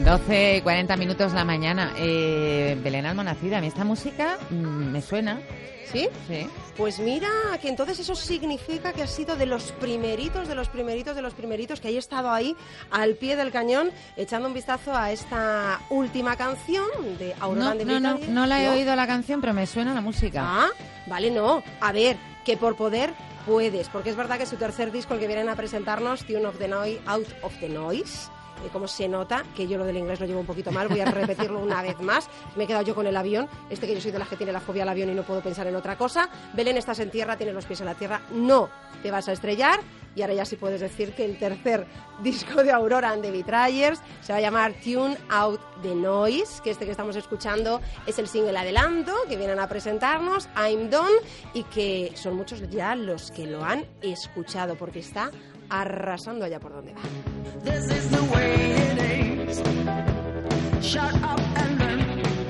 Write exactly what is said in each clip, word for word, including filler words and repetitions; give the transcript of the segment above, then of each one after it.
doce y cuarenta minutos de la mañana. Eh, Belén Almonacid, a mí esta música mm, me suena. ¿Sí? Sí. Pues mira, que entonces eso significa que has sido de los primeritos, de los primeritos, de los primeritos, que hay estado ahí al pie del cañón echando un vistazo a esta última canción de Aurora No, de no, no, Brittany. no la he ¿No? oído la canción, pero me suena la música. Ah, vale, no. A ver, que por poder puedes, porque es verdad que su tercer disco, el que vienen a presentarnos, Tune of the Noise, Out of the Noise, eh, como se nota, que yo lo del inglés lo llevo un poquito mal, voy a repetirlo una vez más. Me he quedado yo con el avión, este que yo soy de las que tiene la fobia al avión y no puedo pensar en otra cosa. Belén, estás en tierra, tienes los pies en la tierra, no te vas a estrellar. Y ahora ya sí puedes decir que el tercer disco de Aurora and the Betrayers se va a llamar Tune Out the Noise, que este que estamos escuchando es el single adelanto que vienen a presentarnos, I'm Done, y que son muchos ya los que lo han escuchado porque está arrasando allá por donde va. This is the way it is. Shut up and learn.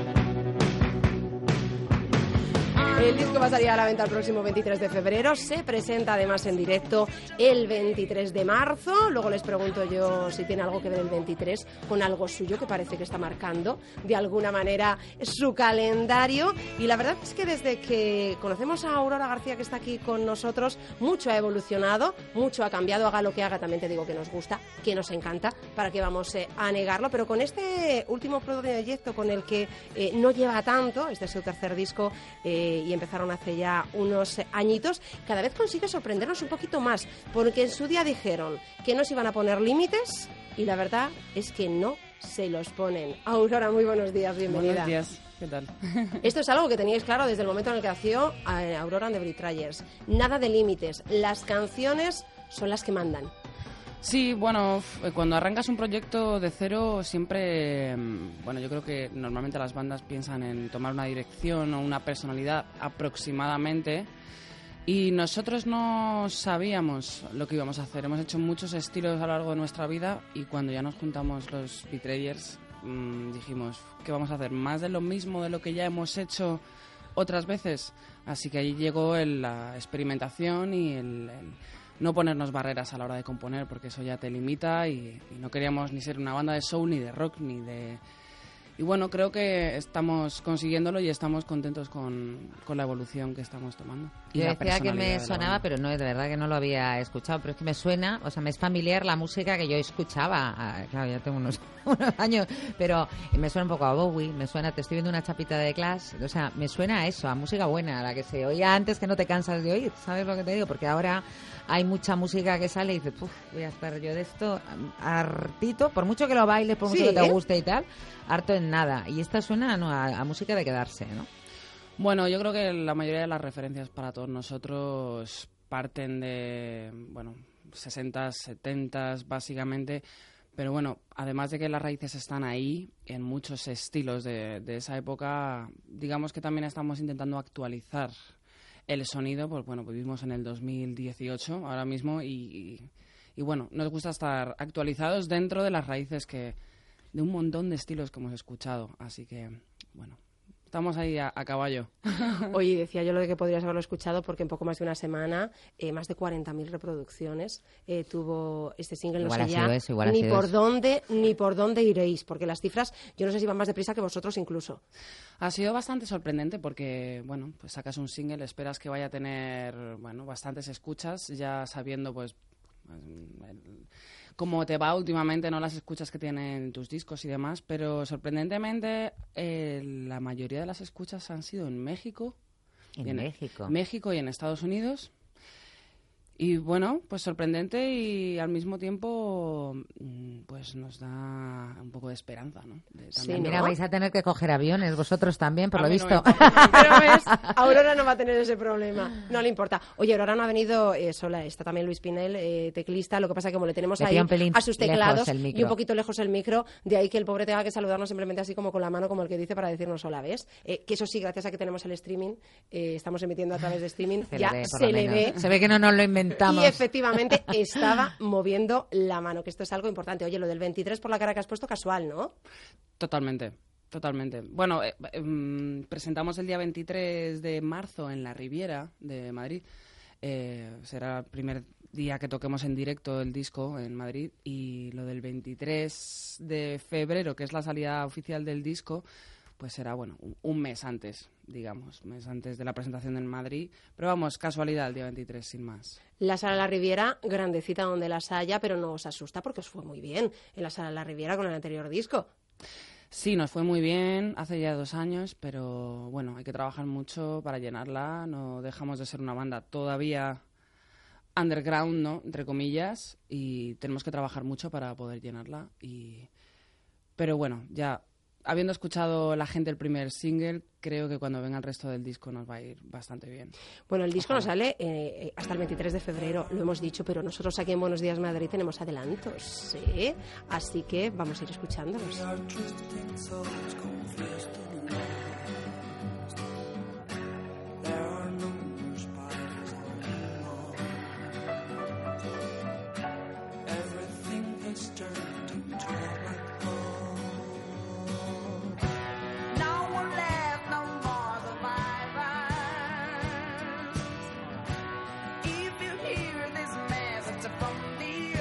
El disco va a salir a la venta el próximo veintitrés de febrero, se presenta además en directo el veintitrés de marzo, luego les pregunto yo si tiene algo que ver el veintitrés con algo suyo que parece que está marcando de alguna manera su calendario, y la verdad es que desde que conocemos a Aurora García, que está aquí con nosotros, mucho ha evolucionado, mucho ha cambiado, haga lo que haga, también te digo que nos gusta, que nos encanta, para que vamos eh, a negarlo, pero con este último proyecto con el que eh, no lleva tanto, este es su tercer disco eh, y empezaron hace ya unos añitos, cada vez consigue sorprendernos un poquito más, porque en su día dijeron que no se iban a poner límites y la verdad es que no se los ponen. Aurora, muy buenos días, bienvenida. Buenos días, ¿qué tal? Esto es algo que teníais claro desde el momento en el que nació eh, Aurora and the Betrayers. Nada de límites, las canciones son las que mandan. Sí, bueno, cuando arrancas un proyecto de cero siempre, bueno, yo creo que normalmente las bandas piensan en tomar una dirección o una personalidad aproximadamente, y nosotros no sabíamos lo que íbamos a hacer. Hemos hecho muchos estilos a lo largo de nuestra vida y cuando ya nos juntamos los Betrayers mmm, dijimos, ¿qué vamos a hacer? ¿Más de lo mismo de lo que ya hemos hecho otras veces? Así que ahí llegó el, la experimentación y el... el no ponernos barreras a la hora de componer, porque eso ya te limita, y, y no queríamos ni ser una banda de soul, ni de rock, ni de... Y bueno, creo que estamos consiguiéndolo y estamos contentos con, con la evolución que estamos tomando. Y Yo la decía que me personalidad de la sonaba, banda. pero no, de verdad que no lo había escuchado, pero es que me suena, o sea, me es familiar la música que yo escuchaba. Ah, claro, ya tengo unos, unos años, pero me suena un poco a Bowie, me suena, te estoy viendo una chapita de Clash, o sea, me suena a eso, a música buena, a la que se oía antes, que no te cansas de oír, ¿sabes lo que te digo? Porque ahora hay mucha música que sale y dices, "Puf, voy a estar yo de esto hartito, por mucho que lo bailes, por mucho Sí, que te ¿eh? guste y tal, harto en nada". Y esta suena no, a, a música de quedarse, ¿no? Bueno, yo creo que la mayoría de las referencias para todos nosotros parten de, bueno, sesentas, setentas básicamente, pero bueno, además de que las raíces están ahí en muchos estilos de, de esa época, digamos que también estamos intentando actualizar el sonido, pues bueno, vivimos en el dos mil dieciocho ahora mismo y, y, y bueno, nos gusta estar actualizados dentro de las raíces que de un montón de estilos que hemos escuchado, así que bueno, estamos ahí a, a caballo. Oye, decía yo lo de que podrías haberlo escuchado porque en poco más de una semana eh, más de cuarenta mil reproducciones eh, tuvo este single, no Igual sé ha ya sido eso, igual ha ni sido por eso. dónde ni por dónde iréis, porque las cifras yo no sé si van más deprisa que vosotros incluso. Ha sido bastante sorprendente porque, bueno, pues sacas un single, esperas que vaya a tener, bueno, bastantes escuchas, ya sabiendo, pues, el, cómo te va últimamente, no las escuchas que tienen tus discos y demás, pero sorprendentemente eh, la mayoría de las escuchas han sido en México. En y en México. México y en Estados Unidos. Y bueno, pues sorprendente y al mismo tiempo pues nos da un poco de esperanza, ¿no? De, Sí, también, Mira, ¿no? vais a tener que coger aviones vosotros también, por A lo mí no visto. me importa. Pero ves, Aurora no va a tener ese problema, no le importa. Oye, Aurora no ha venido eh, sola, está también Luis Pinel, eh, teclista, lo que pasa que como le tenemos Le ahí pilla un pelín a sus teclados lejos el micro. y un poquito lejos el micro, de ahí que el pobre tenga que saludarnos simplemente así como con la mano, como el que dice, para decirnos hola, ¿ves? Eh, que eso sí, gracias a que tenemos el streaming, eh, estamos emitiendo a través de streaming, Se ya le ve, por se lo le menos. ve. Se ve que no nos lo inventamos. Y efectivamente estaba moviendo la mano, que esto es algo importante. Oye, lo del veintitrés por la cara que has puesto, casual, ¿no? Totalmente, totalmente. Bueno, eh, eh, presentamos el día veintitrés de marzo en la Riviera de Madrid Eh, será el primer día que toquemos en directo el disco en Madrid, y lo del veintitrés de febrero, que es la salida oficial del disco, pues será, bueno, un, un mes antes, digamos, un mes antes de la presentación en Madrid. Pero vamos, casualidad, el día veintitrés, sin más. La Sala La Riviera, grandecita donde las haya, pero no os asusta porque os fue muy bien en la Sala La Riviera con el anterior disco. Sí, nos fue muy bien hace ya dos años, pero bueno, hay que trabajar mucho para llenarla. No dejamos de ser una banda todavía underground, ¿no?, entre comillas, y tenemos que trabajar mucho para poder llenarla. Y... Pero bueno, ya habiendo escuchado la gente el primer single, creo que cuando venga el resto del disco nos va a ir bastante bien. Bueno, el disco Ojalá. no sale eh, hasta el veintitrés de febrero, lo hemos dicho, pero nosotros aquí en Buenos Días Madrid tenemos adelantos, ¿sí? Así que vamos a ir escuchándolos. We are drifting souls confused and lost. There are no more spiders on the wall. Everything has turned into a black hole. No one left, no more survivors. If you hear this message from the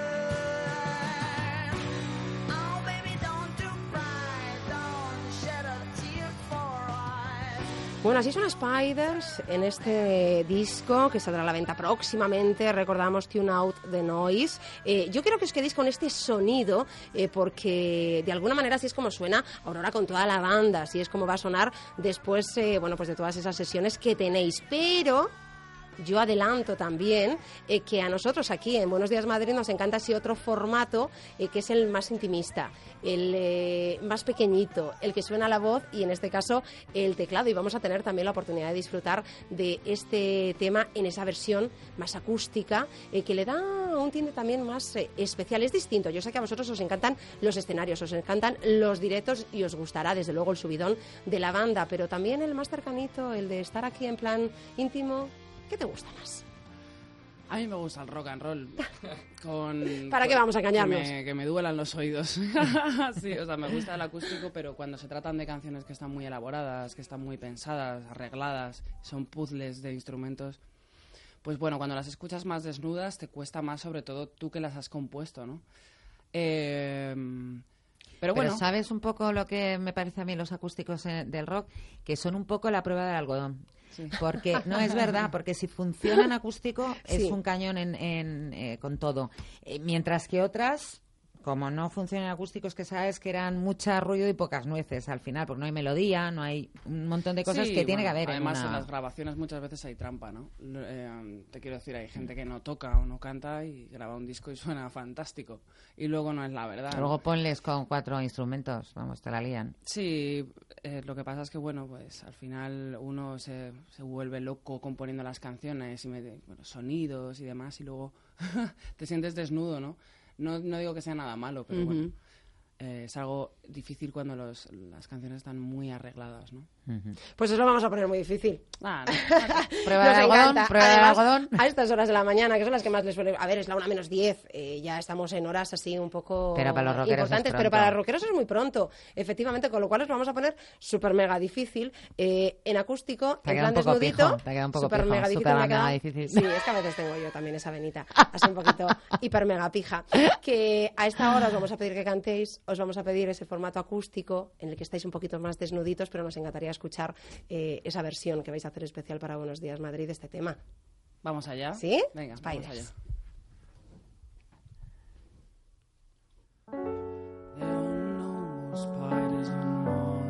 earth, oh baby, don't you cry, don't shed a tear for us. Bueno, así son Spiders en este disco que saldrá a la venta próximamente. Recordamos Tune Out the Noise. Eh, yo quiero que os quedéis con este sonido eh, porque de alguna manera así es como suena Aurora con toda la banda, así es como va a sonar después eh, bueno, pues de todas esas sesiones que tenéis. Pero yo adelanto también eh, que a nosotros aquí en Buenos Días Madrid nos encanta ese otro formato eh, que es el más intimista, el eh, más pequeñito, el que suena la voz y en este caso el teclado, y vamos a tener también la oportunidad de disfrutar de este tema en esa versión más acústica eh, que le da un tinte también más eh, especial, es distinto. Yo sé que a vosotros os encantan los escenarios, os encantan los directos y os gustará desde luego el subidón de la banda, pero también el más cercanito, el de estar aquí en plan íntimo. ¿Qué te gusta más? A mí me gusta el rock and roll. Con, ¿Para qué vamos a engañarnos? Que me, que me duelan los oídos. Sí, o sea, me gusta el acústico, pero cuando se tratan de canciones que están muy elaboradas, que están muy pensadas, arregladas, son puzzles de instrumentos, pues bueno, cuando las escuchas más desnudas te cuesta más, sobre todo tú que las has compuesto, ¿no? Eh, pero bueno. Pero ¿sabes un poco lo que me parece a mí los acústicos eh, del rock? Que son un poco la prueba del algodón. Sí. Porque no es verdad, porque si funciona en acústico es Sí. un cañón en, en, eh, con todo. Eh, mientras que otras, como no funcionan en acústicos, que sabes que eran mucha ruido y pocas nueces al final, porque no hay melodía, no hay un montón de cosas Sí, que tiene bueno, que haber además en en una... las grabaciones muchas veces hay trampa, ¿no? Lo- eh, te quiero decir, hay gente que no toca o no canta y graba un disco y suena fantástico y luego no es la verdad, ¿no? Luego ponles con cuatro instrumentos, vamos, te la lían. Sí, eh, lo que pasa es que, bueno, pues al final uno se, se vuelve loco componiendo las canciones y mete, bueno, sonidos y demás, y luego te sientes desnudo, ¿no? No, no digo que sea nada malo, pero Ujú. bueno, eh, es algo difícil cuando los, las canciones están muy arregladas, ¿no? Ujú. Pues os lo vamos a poner muy difícil. Ah, no. Prueba Nos de algodón, encanta. prueba de Además, algodón. a estas horas de la mañana, que son las que más les suele... A ver, es la una menos diez, eh, ya estamos en horas así un poco Pero para los rockeros importantes, es pero pronto. para los rockeros es muy pronto, efectivamente, con lo cual os lo vamos a poner súper mega difícil, eh, en acústico, Te ha en quedado plan un poco desnudito, pijo, te ha quedado un poco súper pijo, mega difícil, súper me ha mega quedado- difícil. Sí, es que a veces tengo yo también esa venita, así un poquito hiper mega pija, que a esta hora os vamos a pedir que cantéis, os vamos a pedir ese formato acústico en el que estáis un poquito más desnuditos, pero nos encantaría escuchar eh, esa versión que vais a hacer especial para Buenos Días Madrid de este tema. ¿Vamos allá? ¿Sí? Venga, Spiders. vamos allá. There are no more spiders on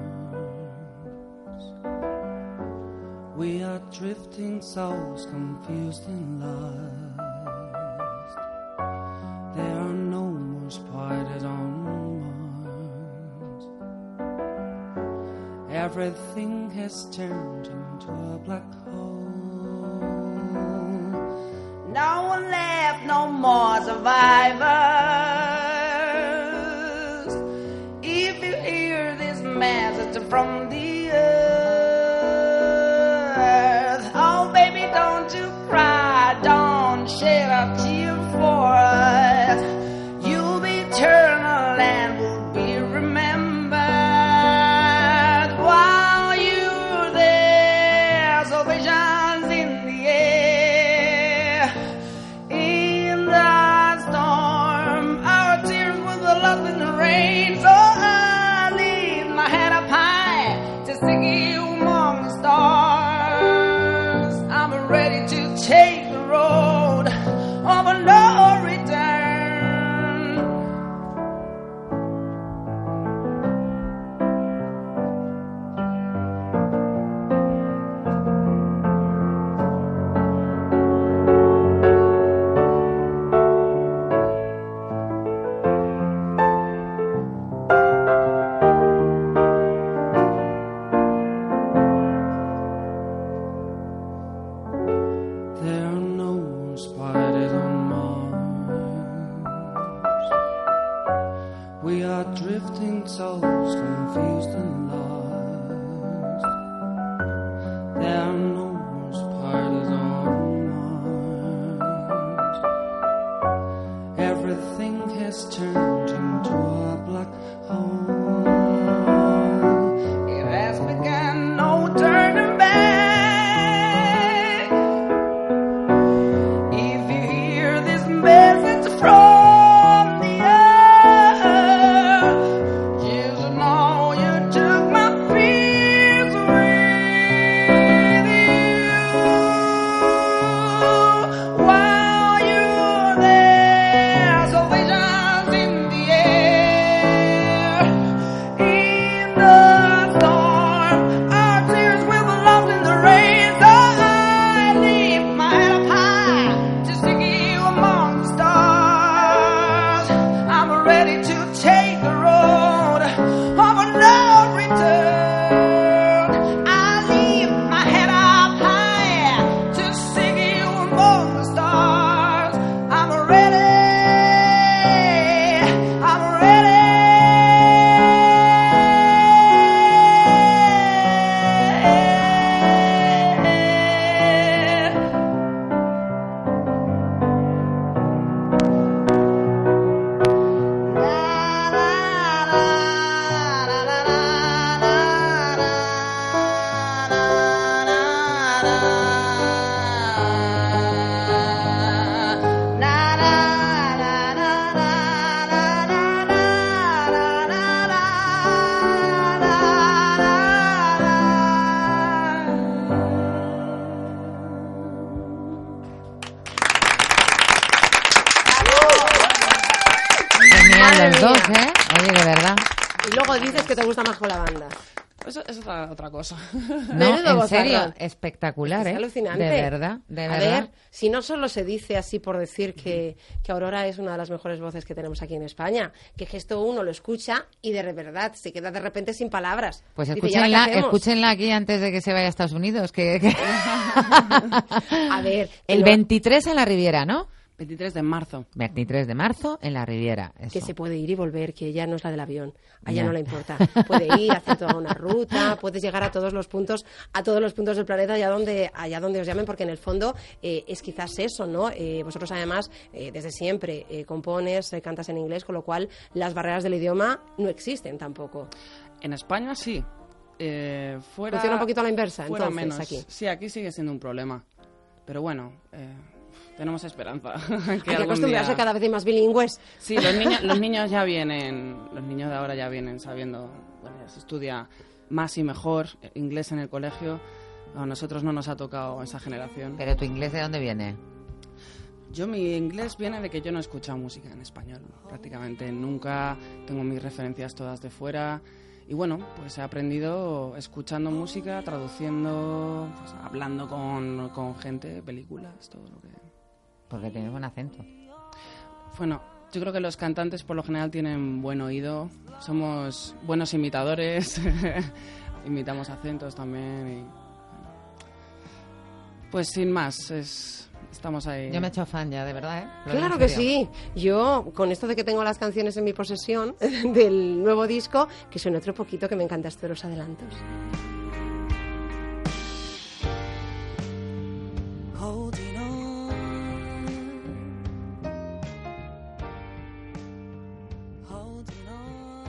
Mars. We are drifting souls confused and lost. There are no more spiders on Mars. Everything has turned into a black hole. No one left, no more survivors. If you hear this message from the earth, oh baby, don't you cry, don't shed a tear for us. You'll be eternal and will be remembered while you're there. Salvation's in the air. Madre los mía. dos, ¿eh? Oye, de verdad. Y luego dices que te gusta más con la banda. Eso es otra, otra cosa. No, Menudo en bozarrón. serio, espectacular, Es ¿eh? alucinante. De verdad, de A verdad. ver, si no solo se dice así por decir que, que Aurora es una de las mejores voces que tenemos aquí en España, que esto uno lo escucha y de verdad se queda de repente sin palabras. Pues Dice, ¿y ahora qué escúchenla, hacemos? escúchenla aquí antes de que se vaya a Estados Unidos. Que, que- A ver, que El no- veintitrés en la Riviera, ¿no? veintitrés de marzo. veintitrés de marzo en la Riviera. que Eso. se puede ir y volver, que ya no es la del avión. A ella Ya. no le importa. Puede ir, hacer toda una ruta, puedes llegar a todos los puntos, a todos los puntos del planeta, allá donde, allá donde os llamen, porque en el fondo eh, es quizás eso, ¿no? Eh, vosotros además, eh, desde siempre, eh, compones, eh, cantas en inglés, con lo cual las barreras del idioma no existen tampoco. En España sí. Eh, fuera, Funciona un poquito a la inversa, fuera entonces, menos. aquí. Sí, aquí sigue siendo un problema. Pero bueno, eh, tenemos esperanza. que Hay que algún acostumbrarse, día- cada vez hay más bilingües. Sí, los niños, los niños ya vienen, los niños de ahora ya vienen sabiendo, bueno, ya se estudia más y mejor inglés en el colegio. A nosotros no nos ha tocado esa generación. Pero tu inglés, ¿de dónde viene? Yo, mi inglés viene de que yo no he escuchado música en español, prácticamente nunca. Tengo mis referencias todas de fuera. Y bueno, pues he aprendido escuchando música, traduciendo, pues, hablando con, con gente, películas, todo lo que... Porque tienes buen acento. Bueno, yo creo que los cantantes por lo general tienen buen oído, somos buenos imitadores, imitamos acentos también y... Pues sin más, es, estamos ahí. Yo me he hecho fan ya, de verdad, ¿eh? Lo digo Claro en que serio. sí. Yo, con esto de que tengo las canciones en mi posesión del nuevo disco, que suene otro poquito, que me encanta esto de los adelantos. Holding on, holding on,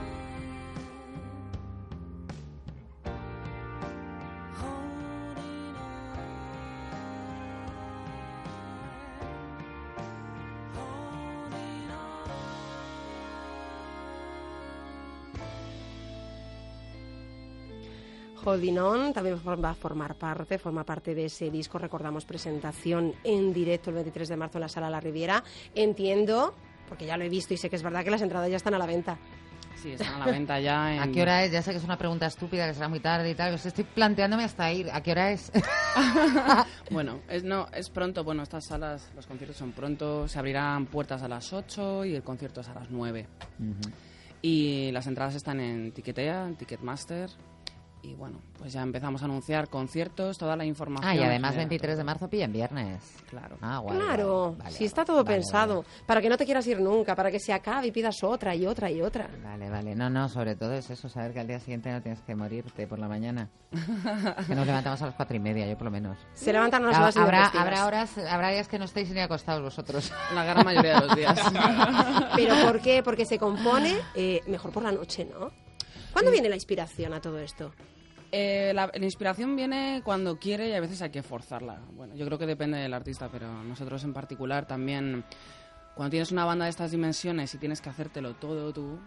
holding on, holding on. Holding On también va a formar parte, forma parte de ese disco. Recordamos presentación en directo el veintitrés de marzo en la Sala La Riviera. Entiendo, porque ya lo he visto y sé que es verdad que las entradas ya están a la venta. Sí, están a la venta ya en... ¿A qué hora es? Ya sé que es una pregunta estúpida, que será muy tarde y tal, pero estoy planteándome hasta ir. ¿A qué hora es? Bueno, es, no, es pronto. Bueno, estas salas, los conciertos son pronto. Se abrirán puertas a las ocho y el concierto es a las nueve. Y las entradas están en Tiquetea, en Ticketmaster. Y bueno, pues ya empezamos a anunciar conciertos, toda la información. Ah, y además general, veintitrés todo. de marzo pilla en viernes. Claro. Ah, guay, Claro, guay. Vale, si vale, está todo vale, pensado, Vale. para que no te quieras ir nunca, para que se acabe y pidas otra y otra y otra. Vale, vale. No, no, sobre todo es eso, saber que al día siguiente no tienes que morirte por la mañana. Que nos levantamos a las cuatro y media, yo por lo menos. Se levantan unas Ha- horas habrá, intempestivas. habrá horas, habrá días que no estéis ni acostados vosotros. La gran mayoría de los días. ¿Pero por qué? Porque se compone eh, mejor por la noche, ¿no? ¿Cuándo viene la inspiración a todo esto? Eh, la, la inspiración viene cuando quiere y a veces hay que forzarla. Bueno, yo creo que depende del artista, pero nosotros en particular también, cuando tienes una banda de estas dimensiones y tienes que hacértelo todo tú,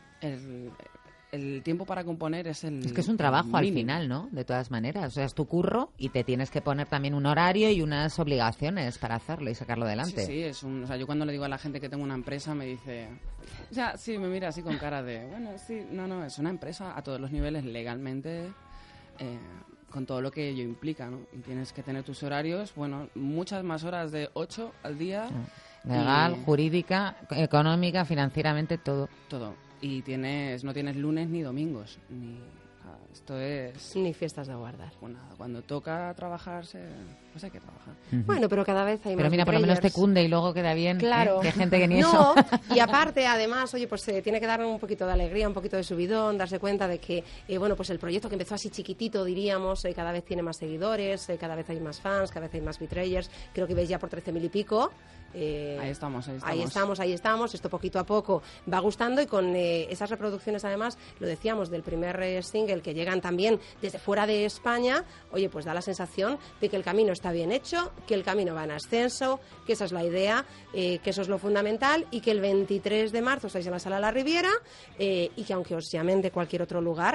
el, el tiempo para componer es el Es que es un trabajo al mínimo. final, ¿no? De todas maneras. O sea, es tu curro y te tienes que poner también un horario y unas obligaciones para hacerlo y sacarlo adelante. Sí, sí, es un, o sea, yo cuando le digo a la gente que tengo una empresa me dice, o sea, sí, me mira así con cara de, bueno, sí, no, no, es una empresa a todos los niveles legalmente, eh, con todo lo que ello implica, ¿no? Y tienes que tener tus horarios, bueno, muchas más horas de ocho al día, Legal, y jurídica, económica, financieramente, todo. todo. Y tienes, no tienes lunes ni domingos, ni, o sea, esto es, Ni fiestas de guardar. bueno, cuando toca trabajarse, pues hay que trabajar. Bueno, pero cada vez hay más Pero mira, por lo menos te players. cunde y luego queda bien. Claro. ¿eh? Que hay gente que ni No, eso. y aparte, además, oye, pues se tiene que dar un poquito de alegría, un poquito de subidón, darse cuenta de que, eh, bueno, pues el proyecto que empezó así chiquitito, diríamos, eh, cada vez tiene más seguidores, eh, cada vez hay más fans, cada vez hay más betrayers. Creo que veis ya por trece mil y pico. Eh, Ahí estamos, ahí estamos. Ahí estamos, ahí estamos. Esto poquito a poco va gustando y con eh, esas reproducciones, además, lo decíamos, del primer eh, single que llegan también desde fuera de España, oye, pues da la sensación de que el camino está bien hecho, que el camino va en ascenso, que esa es la idea, eh, que eso es lo fundamental y que el veintitrés de marzo estáis en la Sala La Riviera eh, y que aunque os llamen de cualquier otro lugar,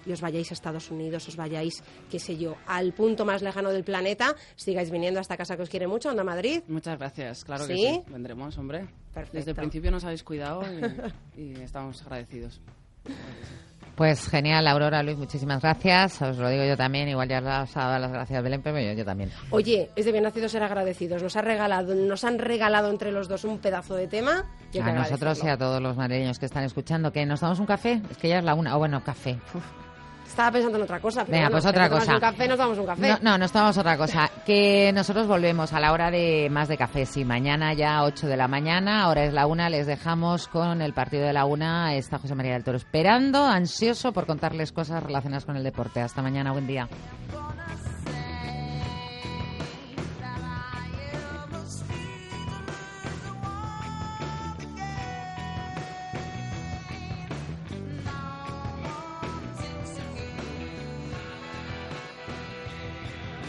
y os vayáis a Estados Unidos, os vayáis, qué sé yo, al punto más lejano del planeta, sigáis viniendo a esta casa que os quiere mucho, Onda Madrid. Muchas gracias, claro ¿Sí? que sí. Vendremos, hombre. Perfecto. Desde el principio nos habéis cuidado y, y estamos agradecidos. Pues genial, Aurora, Luis, muchísimas gracias. Os lo digo yo también, igual ya os ha dado las gracias Belén, pero yo, yo también. Oye, es de bien nacido ser agradecidos. Nos ha regalado, nos han regalado entre los dos un pedazo de tema. Y hay que A nosotros y agradecerlo. a todos los madrileños que están escuchando, que nos damos un café, es que ya es la una, o bueno, café. Uf. Estaba pensando en otra cosa, pero Venga, bueno, pues otra si te tomas cosa. un café, nos damos un café. No, no, nos tomamos otra cosa. Que nosotros volvemos a la hora de más de café. Sí, mañana ya ocho de la mañana, ahora es la una, les dejamos con el partido de la una. Está José María del Toro esperando, ansioso por contarles cosas relacionadas con el deporte. Hasta mañana, buen día.